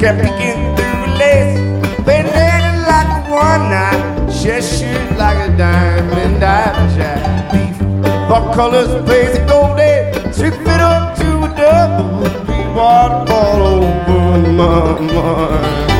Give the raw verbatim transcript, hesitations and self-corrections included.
kept peeking through the lace. Painted like a one-night, Cheshire like a diamond diamond jack. Beef, buck colors, blaze and golden, sweet fit up to a double, be waterfall over my mind.